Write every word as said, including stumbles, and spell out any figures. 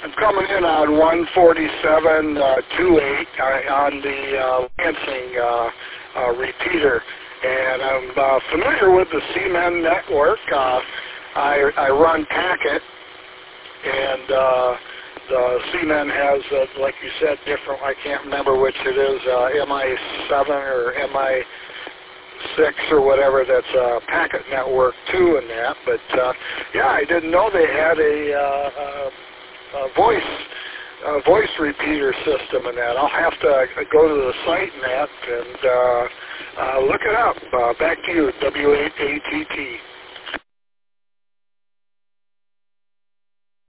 I'm coming in on one forty-seven twenty-eight uh, on the uh, Lansing uh, uh, repeater, and I'm uh, familiar with the C M E N network. Uh, I, I run Packet, and uh, the C M E N has, uh, like you said, different. I can't remember which it is, uh, M I seven or M I six or whatever. That's a Packet network too, and that. But uh, yeah, I didn't know they had a. Uh, uh, Uh, voice uh, voice repeater system and that. I'll have to uh, go to the site and that and uh, uh, look it up. Uh, back to you, W eight A T T.